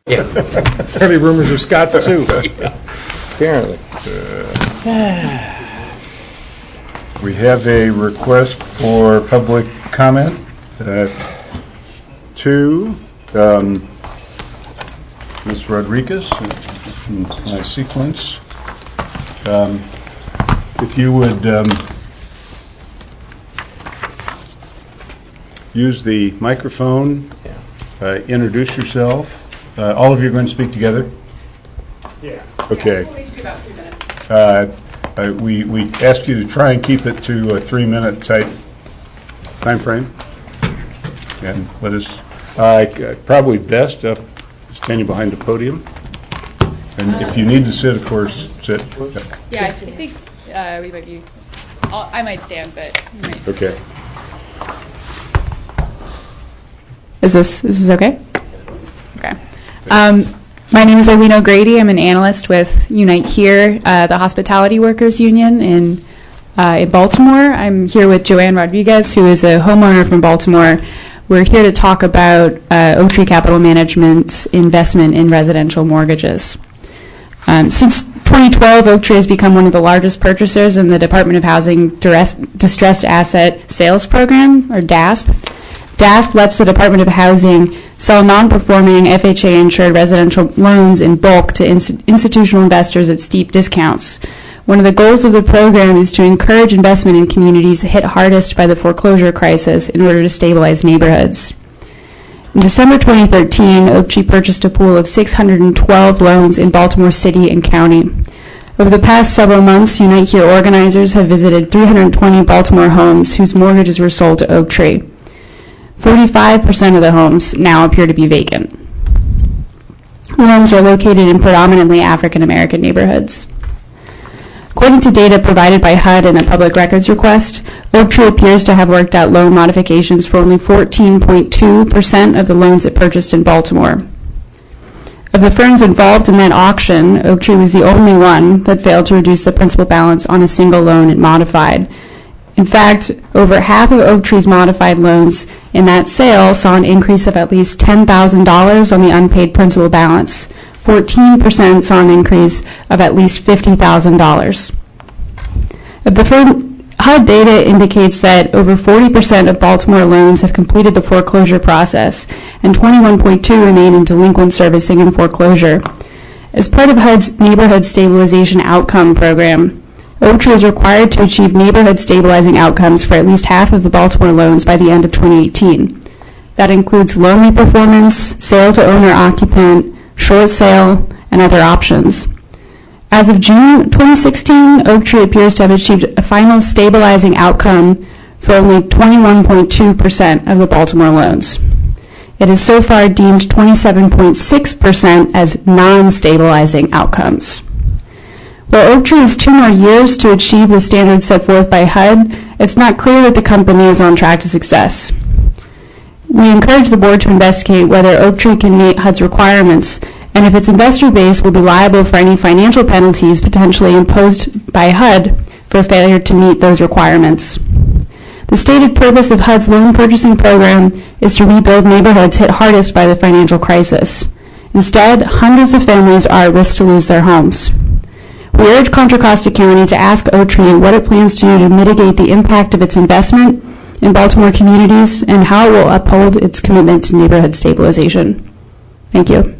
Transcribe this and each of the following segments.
Yeah. Apparently rumors are Scott's too. Apparently. We have a request for public comment to Ms. Rodriguez, in my sequence. If you would use the microphone, introduce yourself. All of you are going to speak together? Yeah. Okay. We'll each do about 3 minutes. We ask you to try and keep it to a 3-minute type time frame. And let us, probably best stand you behind the podium. And if you need to sit, of course, sit. Yeah, I think we might be. I might stand, but you might. Okay. Is this okay? Okay. My name is Eileen O'Grady. I'm an analyst with Unite Here, the Hospitality Workers Union in Baltimore. I'm here with Joanne Rodriguez, who is a homeowner from Baltimore. We're here to talk about Oaktree Capital Management's investment in residential mortgages. Since 2012, Oaktree has become one of the largest purchasers in the Department of Housing Distressed Asset Sales Program, or DASP. DASP lets the Department of Housing sell non-performing FHA-insured residential loans in bulk to institutional investors at steep discounts. One of the goals of the program is to encourage investment in communities hit hardest by the foreclosure crisis in order to stabilize neighborhoods. In December 2013, Oaktree purchased a pool of 612 loans in Baltimore City and County. Over the past several months, Unite Here organizers have visited 320 Baltimore homes whose mortgages were sold to Oaktree. 45% of the homes now appear to be vacant. The homes are located in predominantly African American neighborhoods. According to data provided by HUD in a public records request, Oaktree appears to have worked out loan modifications for only 14.2% of the loans it purchased in Baltimore. Of the firms involved in that auction, Oaktree was the only one that failed to reduce the principal balance on a single loan it modified. In fact, over half of Oaktree's modified loans in that sale saw an increase of at least $10,000 on the unpaid principal balance. 14% saw an increase of at least $50,000. The firm HUD data indicates that over 40% of Baltimore loans have completed the foreclosure process, and 21.2% remain in delinquent servicing and foreclosure. As part of HUD's Neighborhood Stabilization Outcome Program, Oaktree is required to achieve neighborhood stabilizing outcomes for at least half of the Baltimore loans by the end of 2018. That includes loan reperformance, sale to owner-occupant, short sale, and other options. As of June 2016, Oaktree appears to have achieved a final stabilizing outcome for only 21.2% of the Baltimore loans. It has so far deemed 27.6% as non-stabilizing outcomes. While Oaktree has 2 more years to achieve the standards set forth by HUD, it's not clear that the company is on track to success. We encourage the board to investigate whether Oaktree can meet HUD's requirements and if its investor base will be liable for any financial penalties potentially imposed by HUD for failure to meet those requirements. The stated purpose of HUD's loan purchasing program is to rebuild neighborhoods hit hardest by the financial crisis. Instead, hundreds of families are at risk to lose their homes. We urge Contra Costa County to ask Oaktree what it plans to do to mitigate the impact of its investment in Baltimore communities and how it will uphold its commitment to neighborhood stabilization. Thank you.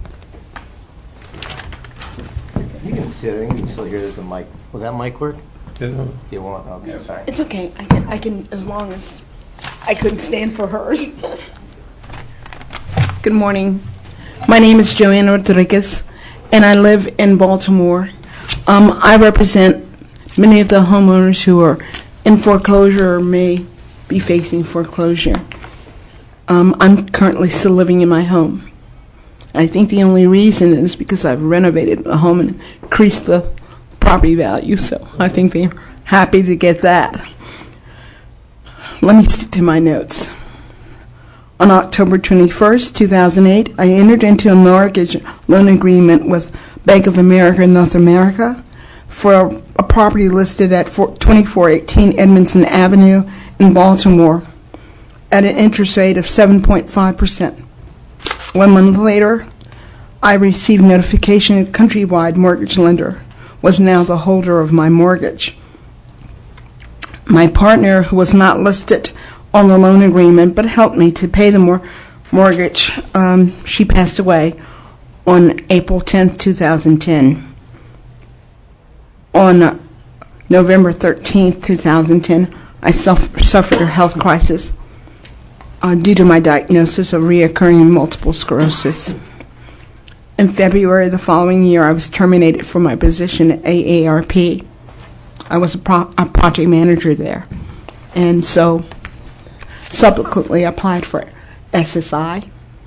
You can still hear the mic. Will that mic work? Yeah. You won't? Okay, sorry. It's okay. I can, as long as I couldn't stand for hers. Good morning. My name is Joanne Rodriguez, and I live in Baltimore. I represent many of the homeowners who are in foreclosure or may be facing foreclosure. I'm currently still living in my home. I think the only reason is because I've renovated the home and increased the property value, so I think they're happy to get that. Let me stick to my notes. On October 21st, 2008, I entered into a mortgage loan agreement with Bank of America North America for a property listed at 2418 Edmondson Avenue in Baltimore at an interest rate of 7.5%. 1 month later, I received notification that Countrywide mortgage lender was now the holder of my mortgage. My partner, who was not listed on the loan agreement but helped me to pay the mortgage, she passed away on April 10th, 2010. On November 13th, 2010, I suffered a health crisis due to my diagnosis of reoccurring multiple sclerosis. In February the following year, I was terminated from my position at AARP. I was a project manager there, and so subsequently applied for SSI.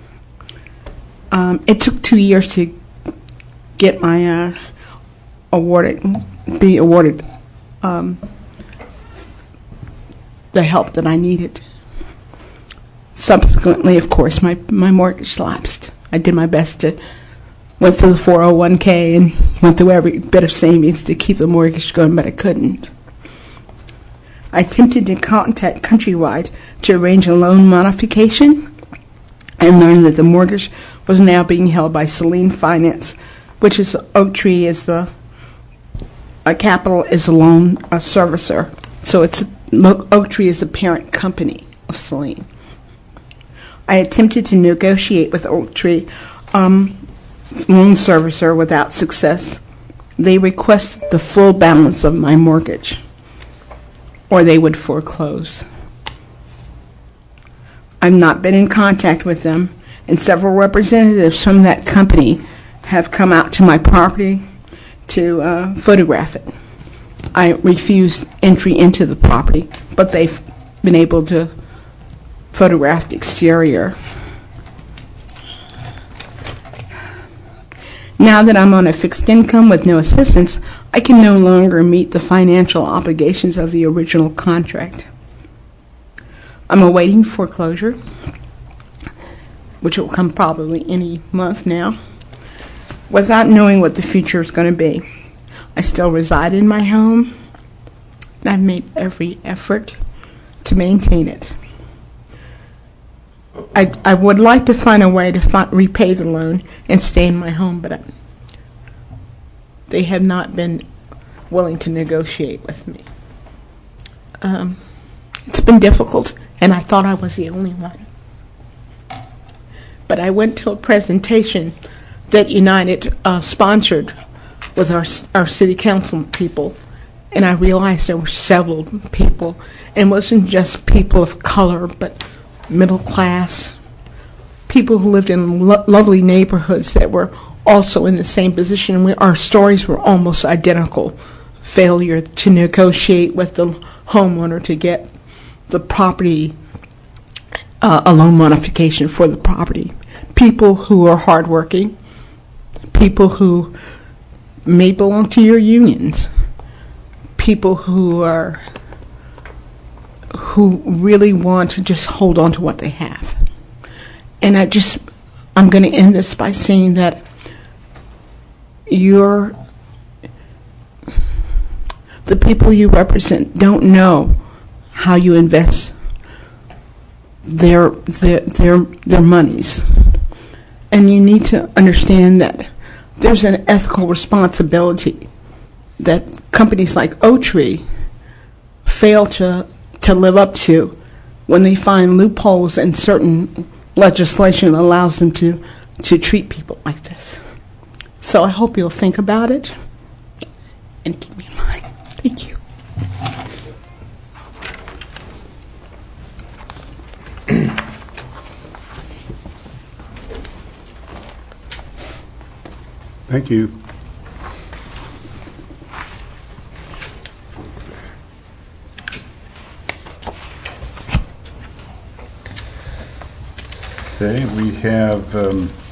It took 2 years to get my be awarded the help that I needed. Subsequently, of course, my mortgage lapsed. I did my best to went through the 401k and went through every bit of savings to keep the mortgage going, but I couldn't. I attempted to contact Countrywide to arrange a loan modification and learned that the mortgage was now being held by Selene Finance, which is Oaktree is the Capital is a loan servicer. So it's Oaktree is the parent company of Selene. I attempted to negotiate with Oaktree loan servicer without success. They request the full balance of my mortgage, or they would foreclose. I've not been in contact with them, and several representatives from that company have come out to my property to photograph it. I refused entry into the property, but they've been able to photograph the exterior. Now that I'm on a fixed income with no assistance, I can no longer meet the financial obligations of the original contract. I'm awaiting foreclosure, which will come probably any month now, without knowing what the future is going to be. I still reside in my home, and I've made every effort to maintain it. I would like to find a way to repay the loan and stay in my home, but they have not been willing to negotiate with me. It's been difficult, and I thought I was the only one. But I went to a presentation that United sponsored with our city council people, and I realized there were several people, and it wasn't just people of color, but middle class, people who lived in lovely neighborhoods that were also in the same position. Our stories were almost identical. Failure to negotiate with the homeowner to get the property, a loan modification for the property. People who are hardworking, people who may belong to your unions, people who really want to just hold on to what they have. And I'm going to end this by saying that the people you represent don't know how you invest their monies. And you need to understand that there's an ethical responsibility that companies like Oaktree fail to live up to when they find loopholes in certain legislation that allows them to treat people like this. So I hope you'll think about it and keep me in mind. Thank you. Thank you. Okay, we have